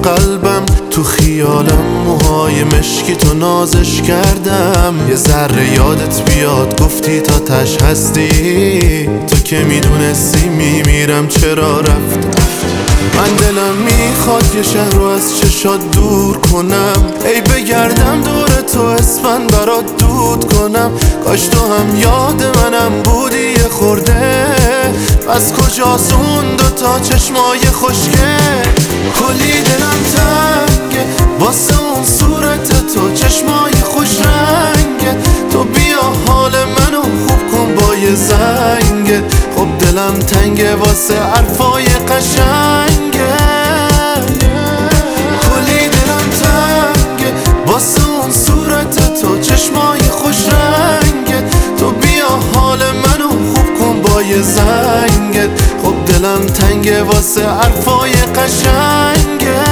قلبم، تو خیالم موهای مشکی تو نازش کردم. یه ذره یادت بیاد گفتی تا تش هستی، تو که میدونستی میمیرم چرا رفت. من دلم میخواد یه شهر رو از چشات دور کنم، ای بگردم دور تو اسفند برات دود کنم. کاش تو هم یاد منم بودی یه خورده، بس کجاست اون دوتا چشمای خوشگه. کلی دلم تنگه واسه اون صورت تو، چشمای خوش رنگه. تو بیا حال منو خوب کن با یه زنگه. خب دلم تنگه واسه حرفای قشنگه. کلی دلم تنگه واسه اون صورت تو، چشمای خوش رنگه. تو بیا حال منو خوب کن با یه زنگه. خب دلم تنگه واسه حرفای قشنگه.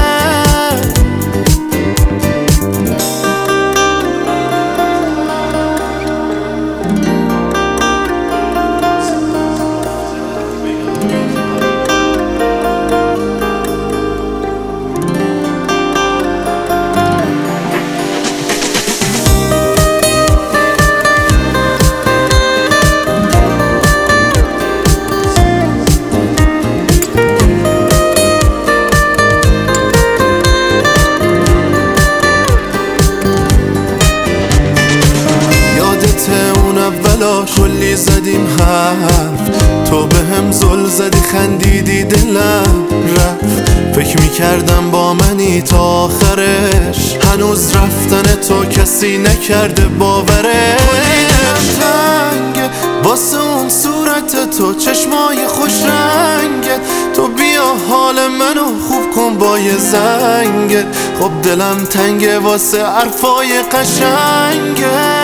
کلی زدیم حرف، تو به هم زل زدی خندیدی دلم رفت. فکر میکردم با منی تا آخرش، هنوز رفتن تو کسی نکرده باورش. کلی دلم تنگه واسه اون صورت تو، چشمای خوش رنگت. تو بیا حال منو خوب کن با یه زنگت. خب دلم تنگه واسه حرفای قشنگه.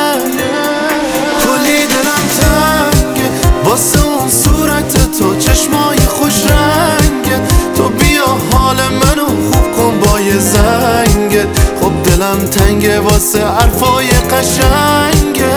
واسه اون صورت تو، چشمای خوش رنگت. تو بیا حال منو خوب کن با یه زنگت. خب دلم تنگه واسه حرفای قشنگت.